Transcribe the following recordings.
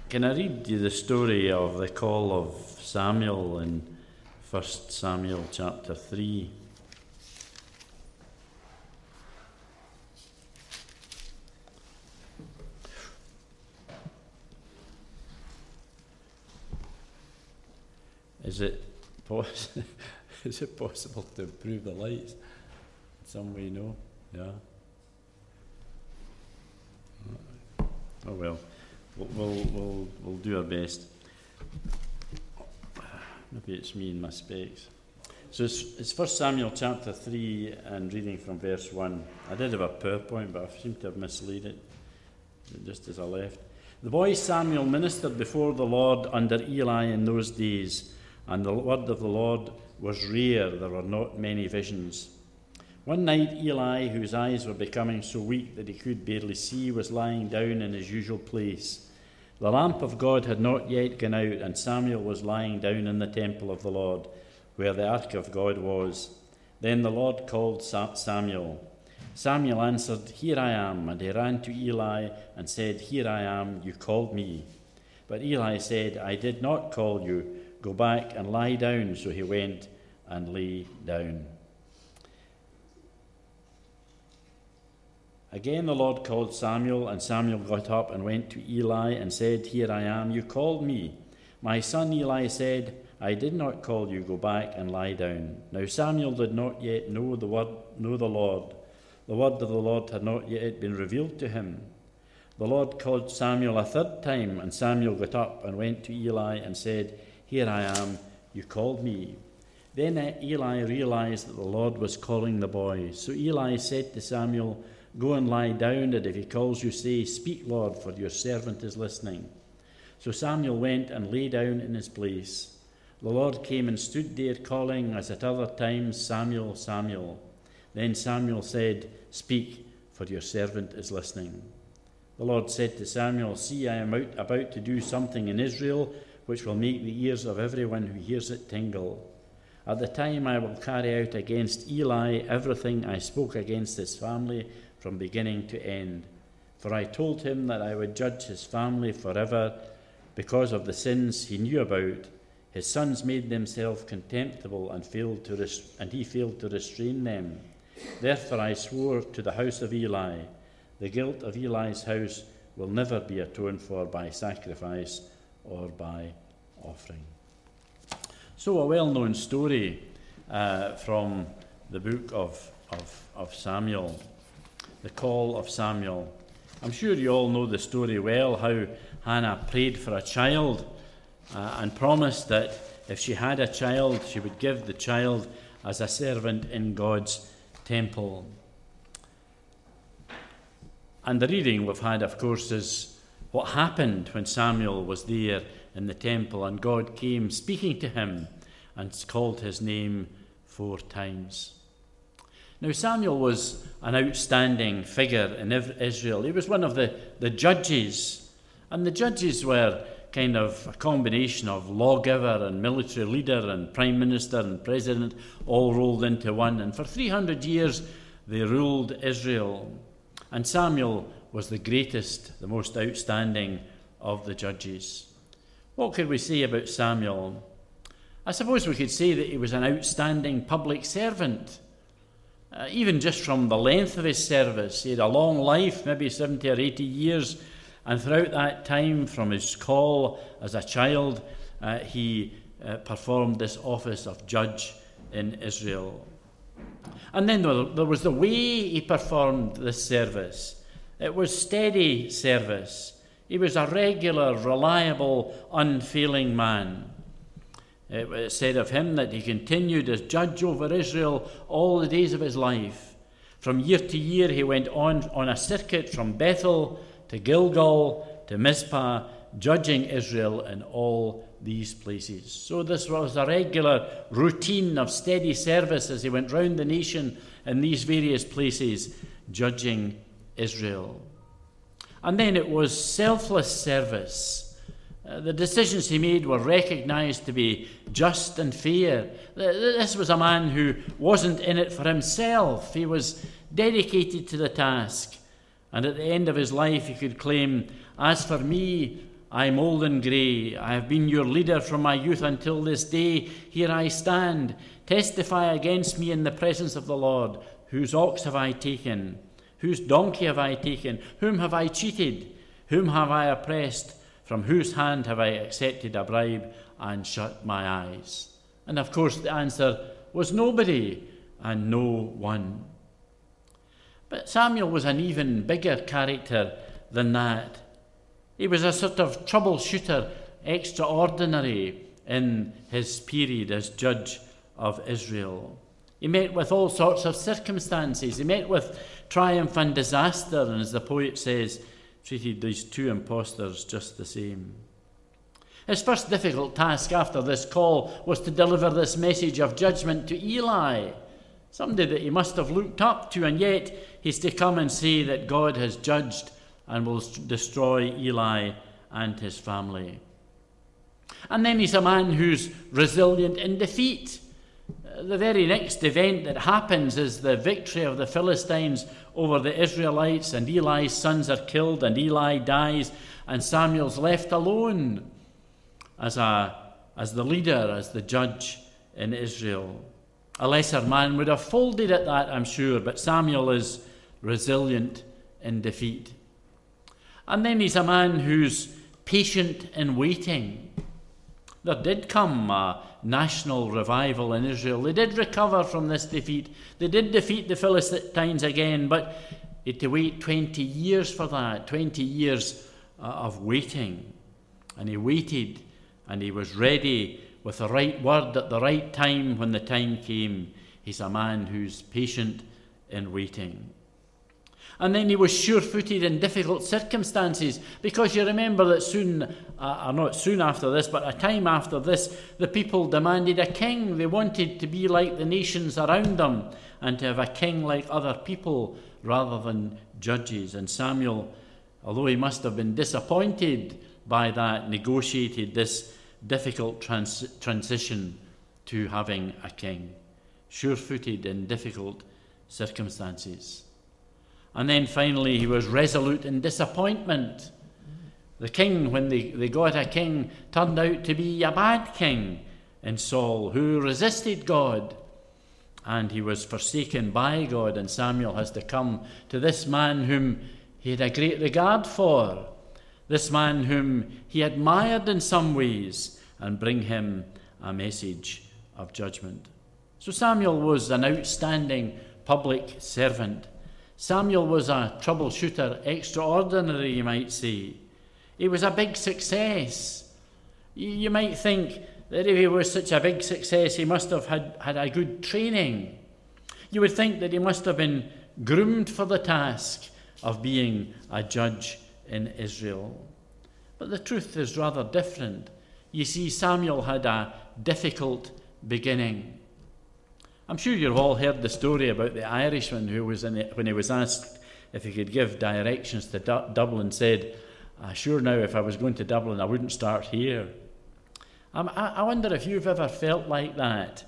Can I read you the story of the call of Samuel in 1 Samuel chapter 3? Is it possible to improve the lights? In some way, no? Yeah. Oh well, we'll do our best. Maybe it's me and my specs. So it's 1 Samuel chapter 3 and reading from verse 1. I did have a PowerPoint, but I seem to have mislaid it just as I left. The boy Samuel ministered before the Lord under Eli in those days, and the word of the Lord was rare. There were not many visions. One night Eli, whose eyes were becoming so weak that he could barely see, was lying down in his usual place. The lamp of God had not yet gone out, and Samuel was lying down in the temple of the Lord, where the ark of God was. Then the Lord called Samuel. Samuel answered, "Here I am." And he ran to Eli and said, "Here I am, you called me." But Eli said, "I did not call you. Go back and lie down." So he went and lay down. Again the Lord called Samuel, and Samuel got up and went to Eli and said, "Here I am, you called me." "My son," Eli said, "I did not call you. Go back and lie down." Now Samuel did not yet know the Lord. The word of the Lord had not yet been revealed to him. The Lord called Samuel a third time, and Samuel got up and went to Eli and said, "Here I am, you called me." Then Eli realized that the Lord was calling the boy. So Eli said to Samuel, "Go and lie down, and if he calls you, say, 'Speak, Lord, for your servant is listening.'" So Samuel went and lay down in his place. The Lord came and stood there, calling, as at other times, "Samuel, Samuel." Then Samuel said, "Speak, for your servant is listening." The Lord said to Samuel, "See, I am about to do something in Israel, which will make the ears of everyone who hears it tingle. At the time I will carry out against Eli everything I spoke against his family from beginning to end. For I told him that I would judge his family forever because of the sins he knew about. His sons made themselves contemptible and he failed to restrain them. Therefore I swore to the house of Eli, the guilt of Eli's house will never be atoned for by sacrifice or by offering." So a well-known story from the book of Samuel, the call of Samuel. I'm sure you all know the story well, how Hannah prayed for a child and promised that if she had a child, she would give the child as a servant in God's temple. And the reading we've had, of course, is what happened when Samuel was there in the temple and God came speaking to him and called his name 4 times. Now, Samuel was an outstanding figure in Israel. He was one of the judges, and the judges were kind of a combination of lawgiver and military leader and prime minister and president all rolled into one. And for 300 years, they ruled Israel. And Samuel was the greatest, the most outstanding of the judges. What could we say about Samuel? I suppose we could say that he was an outstanding public servant. Even just from the length of his service, he had a long life, maybe 70 or 80 years, and throughout that time, from his call as a child, he performed this office of judge in Israel. And then there was the way he performed this service. It was steady service. He was a regular, reliable, unfailing man. It was said of him that he continued as judge over Israel all the days of his life. From year to year, he went on a circuit from Bethel to Gilgal to Mizpah, judging Israel in all these places. So this was a regular routine of steady service as he went round the nation in these various places, judging Israel. And then it was selfless service. The decisions he made were recognized to be just and fair. This was a man who wasn't in it for himself. He was dedicated to the task. And at the end of his life, he could claim, "As for me, I am old and grey. I have been your leader from my youth until this day. Here I stand. Testify against me in the presence of the Lord. Whose ox have I taken? Whose donkey have I taken? Whom have I cheated? Whom have I oppressed? From whose hand have I accepted a bribe and shut my eyes? And of course the answer was nobody and no one. But Samuel was an even bigger character than that. He was a sort of troubleshooter, extraordinary in his period as judge of Israel. He met with all sorts of circumstances. He met with triumph and disaster, and as the poet says, treated these two impostors just the same. His first difficult task after this call was to deliver this message of judgment to Eli, somebody that he must have looked up to, and yet he's to come and say that God has judged and will destroy Eli and his family. And then he's a man who's resilient in defeat. The very next event that happens is the victory of the Philistines over the Israelites, and Eli's sons are killed, and Eli dies, and Samuel's left alone as the leader, as the judge in Israel. A lesser man would have folded at that, I'm sure, but Samuel is resilient in defeat. And then he's a man who's patient in waiting. There did come a national revival in Israel. They did recover from this defeat. They did defeat the Philistines again, but he had to wait 20 years for that, 20 years of waiting. And he waited, and he was ready with the right word at the right time when the time came. He's a man who's patient in waiting. And then he was sure-footed in difficult circumstances, because you remember that not soon after this, but a time after this, the people demanded a king. They wanted to be like the nations around them and to have a king like other people rather than judges. And Samuel, although he must have been disappointed by that, negotiated this difficult transition to having a king, sure-footed in difficult circumstances. And then finally, he was resolute in disappointment. The king, when they got a king, turned out to be a bad king in Saul, who resisted God. And he was forsaken by God, and Samuel has to come to this man whom he had a great regard for, this man whom he admired in some ways, and bring him a message of judgment. So Samuel was an outstanding public servant. Samuel was a troubleshooter, extraordinary, you might say. He was a big success. You might think that if he was such a big success, he must have had a good training. You would think that he must have been groomed for the task of being a judge in Israel. But the truth is rather different. You see, Samuel had a difficult beginning. I'm sure you've all heard the story about the Irishman who was when he was asked if he could give directions to Dublin, said, sure now, if I was going to Dublin, I wouldn't start here. I wonder if you've ever felt like that.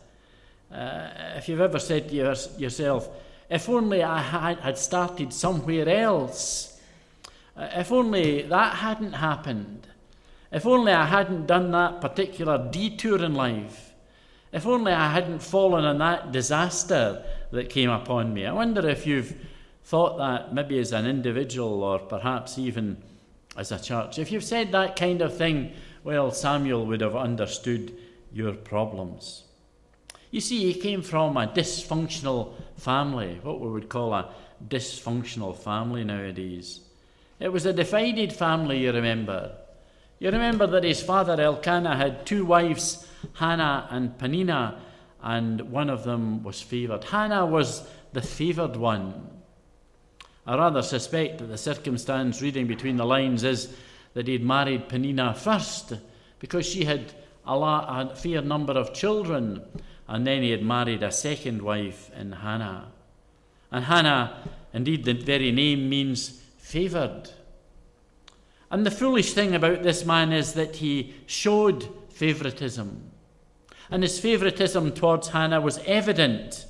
If you've ever said to yourself, if only I had started somewhere else. If only that hadn't happened. If only I hadn't done that particular detour in life. If only I hadn't fallen on that disaster that came upon me. I wonder if you've thought that maybe as an individual or perhaps even as a church. If you've said that kind of thing, well, Samuel would have understood your problems. You see, he came from a dysfunctional family, what we would call a dysfunctional family nowadays. It was a divided family, you remember. You remember that his father Elkanah had two wives, Hannah and Peninnah, and one of them was favoured. Hannah was the favoured one. I rather suspect that the circumstance, reading between the lines, is that he'd married Peninnah first, because she had a fair number of children, and then he had married a second wife in Hannah. And Hannah, indeed the very name means favoured. And the foolish thing about this man is that he showed favouritism. And his favouritism towards Hannah was evident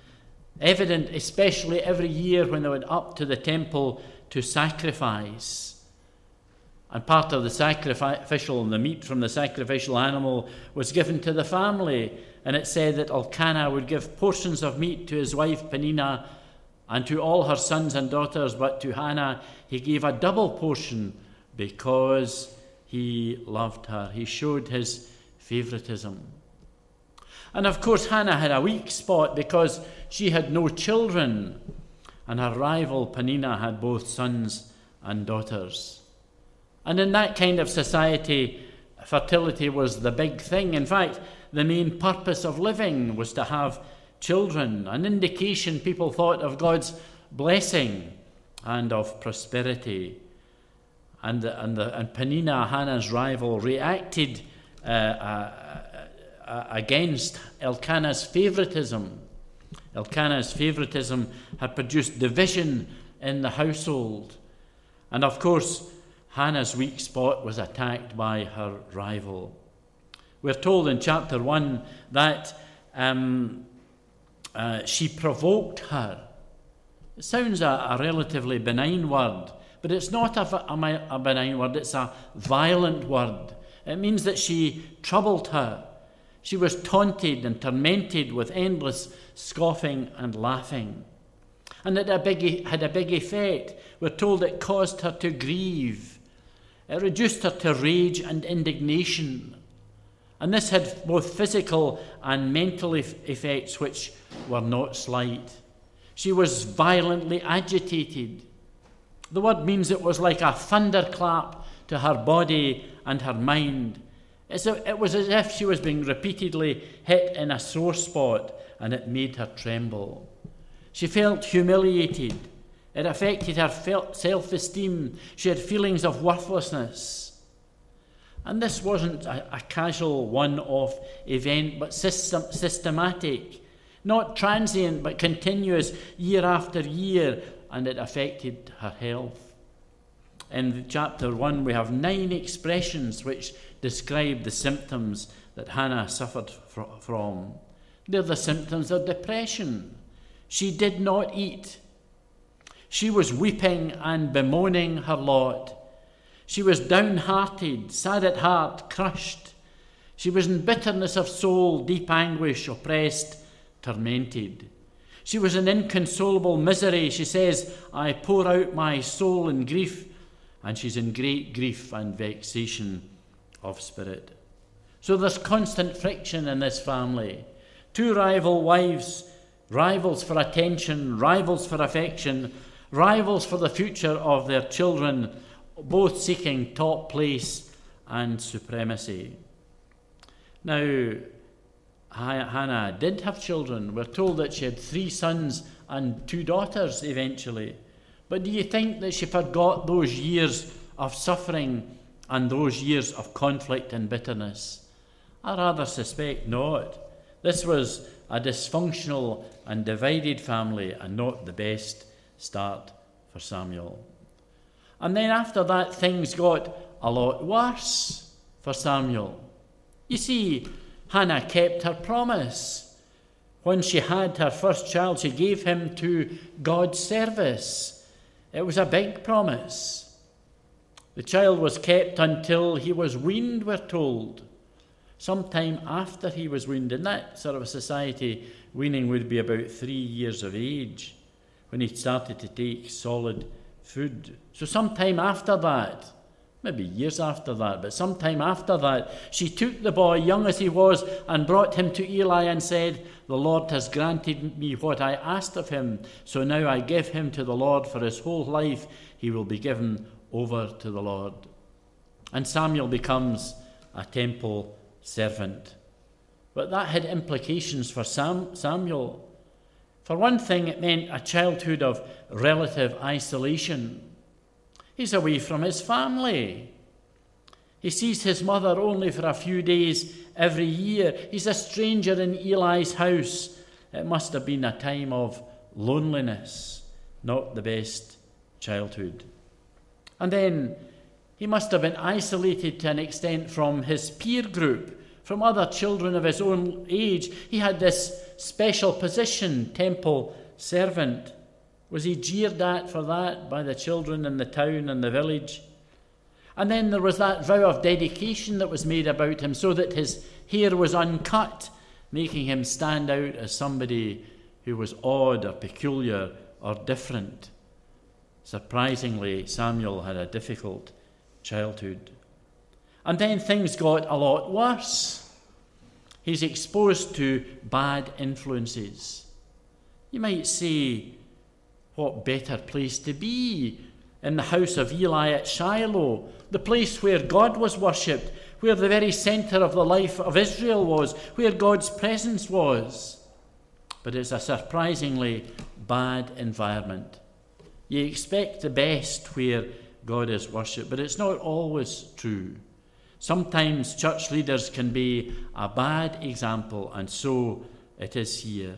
especially every year when they went up to the temple to sacrifice. And part of the meat from the sacrificial animal was given to the family. And it said that Elkanah would give portions of meat to his wife Peninnah and to all her sons and daughters, but to Hannah he gave a double portion because he loved her. He showed his favoritism. And of course, Hannah had a weak spot because she had no children, and her rival Peninnah had both sons and daughters. And in that kind of society, fertility was the big thing. In fact, the main purpose of living was to have children, an indication people thought of God's blessing and of prosperity. And Peninnah, Hannah's rival, reacted against Elkanah's favoritism. Elkanah's favoritism had produced division in the household. And of course, Hannah's weak spot was attacked by her rival. We're told in chapter 1 that she provoked her. It sounds a relatively benign word, but it's not a benign word, it's a violent word. It means that she troubled her. She was taunted and tormented with endless scoffing and laughing. And it had a big effect. We're told it caused her to grieve. It reduced her to rage and indignation. And this had both physical and mental effects which were not slight. She was violently agitated. The word means it was like a thunderclap to her body and her mind. It was as if she was being repeatedly hit in a sore spot, and it made her tremble. She felt humiliated. It affected her self-esteem. She had feelings of worthlessness. And this wasn't a casual one-off event, but systematic. Not transient, but continuous year after year, and it affected her health. In chapter 1, we have 9 expressions which describe the symptoms that Hannah suffered from. They're the symptoms of depression. She did not eat. She was weeping and bemoaning her lot. She was downhearted, sad at heart, crushed. She was in bitterness of soul, deep anguish, oppressed, tormented. She was in inconsolable misery. She says, I pour out my soul in grief. And she's in great grief and vexation of spirit. So there's constant friction in this family. 2 rival wives, rivals for attention, rivals for affection, rivals for the future of their children, both seeking top place and supremacy. Now, Hannah did have children. We're told that she had 3 sons and 2 daughters eventually. But do you think that she forgot those years of suffering and those years of conflict and bitterness? I rather suspect not. This was a dysfunctional and divided family, and not the best start for Samuel. And then after that, things got a lot worse for Samuel. You see, Hannah kept her promise. When she had her first child, she gave him to God's service. It was a big promise. The child was kept until he was weaned, we're told. Sometime after he was weaned, in that sort of a society, weaning would be about 3 years of age, when he started to take solid food. So sometime after that, maybe years after that, but sometime after that, she took the boy, young as he was, and brought him to Eli and said, the Lord has granted me what I asked of him, so now I give him to the Lord. For his whole life he will be given over to the Lord. And Samuel becomes a temple servant. But that had implications for Samuel. For one thing, it meant a childhood of relative isolation. He's away from his family. He sees his mother only for a few days every year. He's a stranger in Eli's house. It must have been a time of loneliness, not the best childhood. And then he must have been isolated to an extent from his peer group, from other children of his own age. He had this special position, temple servant. Was he jeered at for that by the children in the town and the village? And then there was that vow of dedication that was made about him so that his hair was uncut, making him stand out as somebody who was odd or peculiar or different. Surprisingly, Samuel had a difficult childhood. And then things got a lot worse. He's exposed to bad influences. You might say, what better place to be in the house of Eli at Shiloh, the place where God was worshipped, where the very centre of the life of Israel was, where God's presence was. But it's a surprisingly bad environment. You expect the best where God is worshipped, but it's not always true. Sometimes church leaders can be a bad example, and so it is here.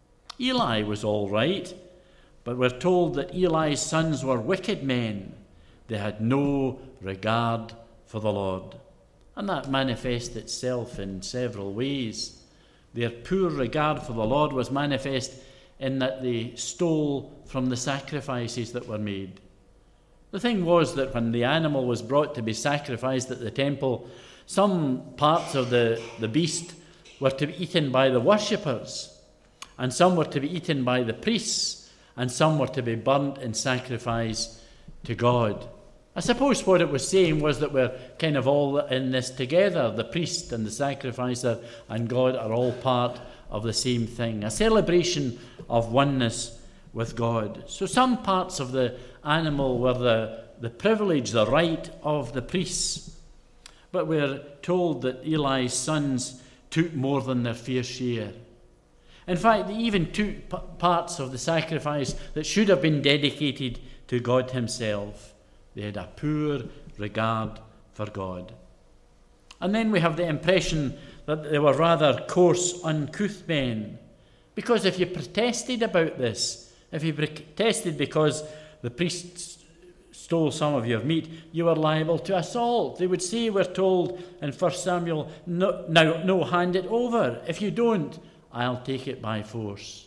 Eli was all right, but we're told that Eli's sons were wicked men. They had no regard for the Lord. And that manifests itself in several ways. Their poor regard for the Lord was manifest in that they stole from the sacrifices that were made. The thing was that when the animal was brought to be sacrificed at the temple, some parts of the beast were to be eaten by the worshippers, and some were to be eaten by the priests, and some were to be burnt in sacrifice to God. I suppose what it was saying was that we're kind of all in this together. The priest and the sacrificer and God are all part of the same thing, a celebration of oneness with God. So some parts of the animal were the privilege, the right of the priests. But we're told that Eli's sons took more than their fair share. In fact, they even took parts of the sacrifice that should have been dedicated to God himself. They had a poor regard for God. And then we have the impression that they were rather coarse, uncouth men. Because if you protested about this, if you protested because the priests stole some of your meat, you were liable to assault. They would say, we're told in 1 Samuel, no, hand it over. If you don't, I'll take it by force.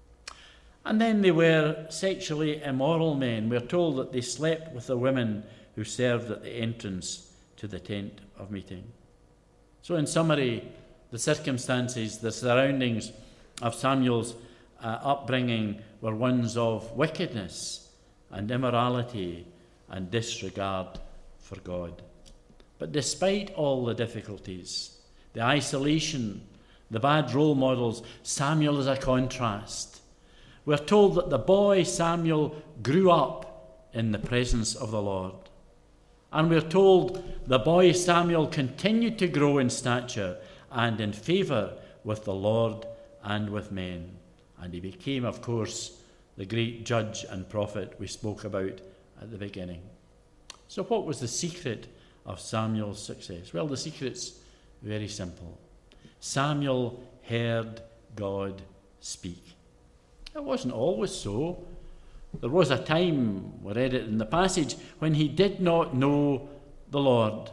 And then they were sexually immoral men. We're told that they slept with the women who served at the entrance to the tent of meeting. So in summary, the circumstances, the surroundings of Samuel's upbringing were ones of wickedness and immorality and disregard for God. But despite all the difficulties, the isolation, the bad role models, Samuel is a contrast. We're told that the boy Samuel grew up in the presence of the Lord. And we're told the boy Samuel continued to grow in stature and in favour with the Lord and with men. And he became, of course, the great judge and prophet we spoke about at the beginning. So what was the secret of Samuel's success? Well, the secret's very simple. Samuel heard God speak. It wasn't always so. There was a time, we read it in the passage, when he did not know the Lord.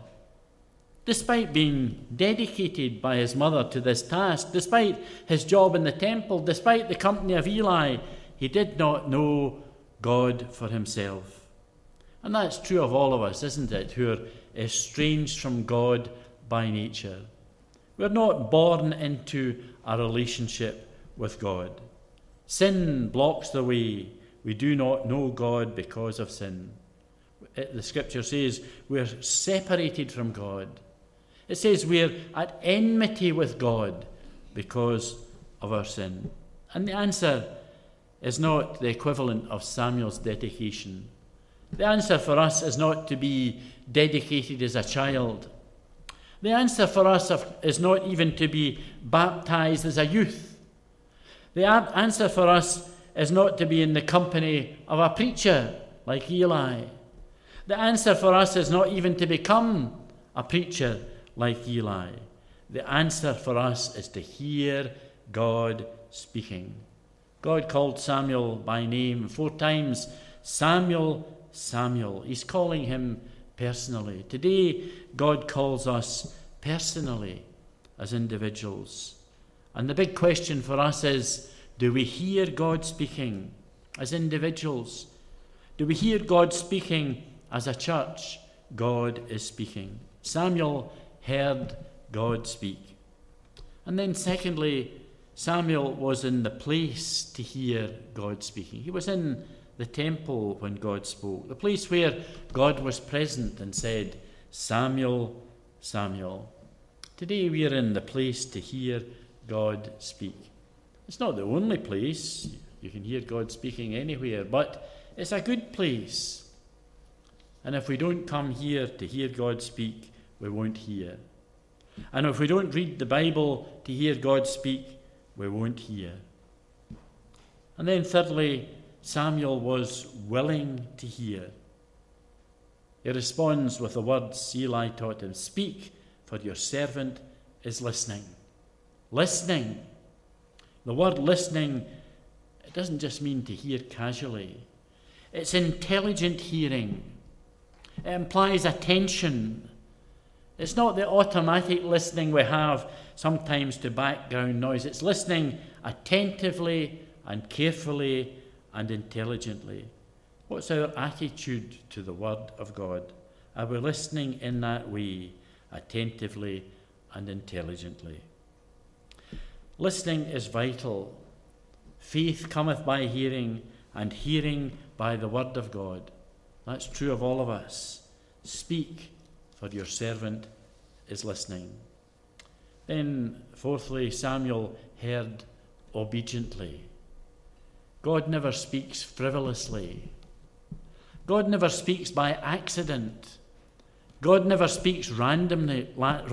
Despite being dedicated by his mother to this task, despite his job in the temple, despite the company of Eli, he did not know God for himself. And that's true of all of us, isn't it, who are estranged from God by nature. We're not born into a relationship with God. Sin blocks the way. We do not know God because of sin. The scripture says we're separated from God. It says we're at enmity with God because of our sin. And the answer is not the equivalent of Samuel's dedication. The answer for us is not to be dedicated as a child. The answer for us is not even to be baptized as a youth. The answer for us is not to be in the company of a preacher like Eli. The answer for us is not even to become a preacher like Eli. The answer for us is to hear God speaking. God called Samuel by name 4 times. Samuel, Samuel. He's calling him personally. Today, God calls us personally as individuals. And the big question for us is, do we hear God speaking as individuals? Do we hear God speaking as a church? God is speaking. Samuel heard God speak. And then secondly, Samuel was in the place to hear God speaking. He was in the temple when God spoke, the place where God was present and said, Samuel, Samuel. Today we are in the place to hear God speak. It's not the only place. You can hear God speaking anywhere, but it's a good place. And if we don't come here to hear God speak, we won't hear. And if we don't read the Bible to hear God speak, we won't hear. And then thirdly, Samuel was willing to hear. He responds with the words Eli taught him, speak, for your servant is listening. Listening. The word listening, it doesn't just mean to hear casually. It's intelligent hearing. It implies attention. It's not the automatic listening we have sometimes to background noise. It's listening attentively and carefully and intelligently. What's our attitude to the Word of God? Are we listening in that way, attentively and intelligently? Listening is vital. Faith cometh by hearing, and hearing by the Word of God. That's true of all of us. Speak, for your servant is listening. Then, fourthly, Samuel heard obediently. God never speaks frivolously. God never speaks by accident. God never speaks randomly.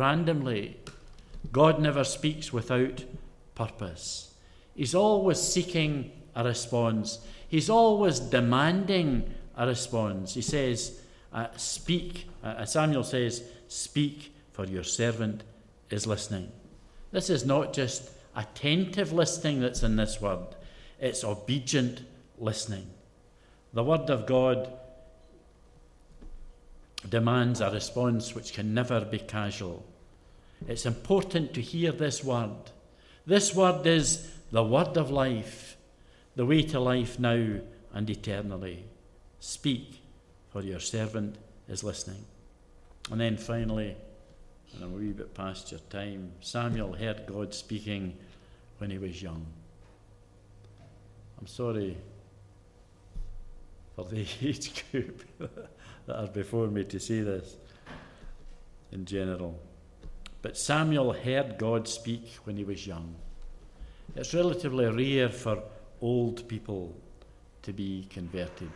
God never speaks without purpose. He's always seeking a response. He's always demanding a response. He says, speak. Samuel says, speak, for your servant is listening. This is not just attentive listening that's in this word. It's obedient listening. The word of God demands a response which can never be casual. It's important to hear this word. This word is the word of life, the way to life now and eternally. Speak, for your servant is listening. And then finally, and I'm a wee bit past your time, Samuel heard God speaking when he was young. I'm sorry for the age group that are before me to say this in general. But Samuel heard God speak when he was young. It's relatively rare for old people to be converted.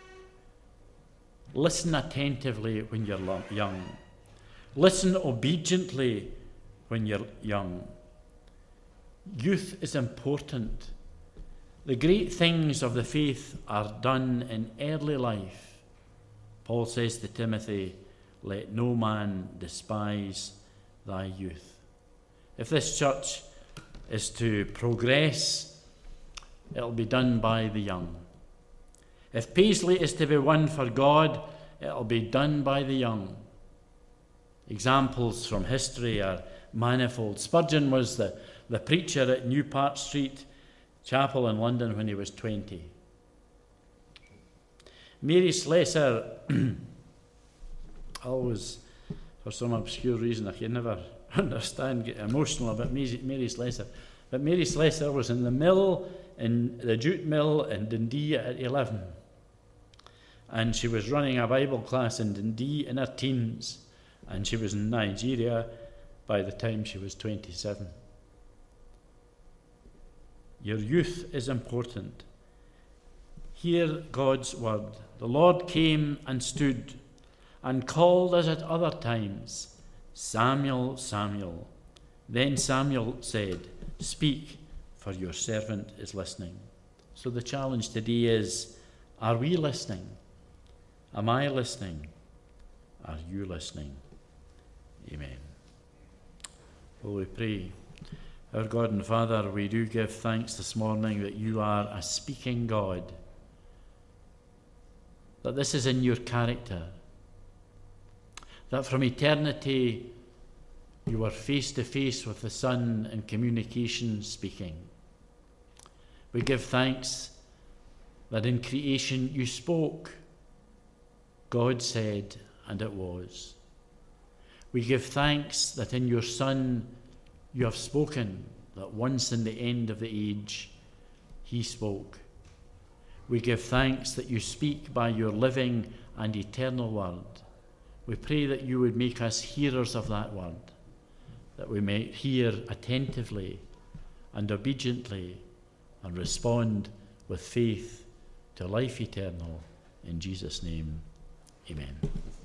Listen attentively when you're young. Listen obediently when you're young. Youth is important. The great things of the faith are done in early life. Paul says to Timothy, let no man despise thy youth. If this church is to progress, it'll be done by the young. If Paisley is to be won for God, it'll be done by the young. Examples from history are manifold. Spurgeon was the preacher at New Park Street Chapel in London when he was 20. Mary Slessor, always, for some obscure reason, I can never understand, get emotional about Mary Slessor. But Mary Slessor was in the mill, in the jute mill in Dundee at 11. And she was running a Bible class in Dundee in her teens. And she was in Nigeria by the time she was 27. Your youth is important. Hear God's word. The Lord came and stood and called as at other times, Samuel, Samuel. Then Samuel said, speak, for your servant is listening. So the challenge today is, are we listening? Am I listening? Are you listening? Amen. Will we pray? Our God and Father, we do give thanks this morning that you are a speaking God, that this is in your character, that from eternity you were face to face with the Son in communication speaking. We give thanks that in creation you spoke. God said, and it was. We give thanks that in your Son you have spoken, that once in the end of the age he spoke. We give thanks that you speak by your living and eternal word. We pray that you would make us hearers of that word, that we may hear attentively and obediently and respond with faith to life eternal. In Jesus' name, amen.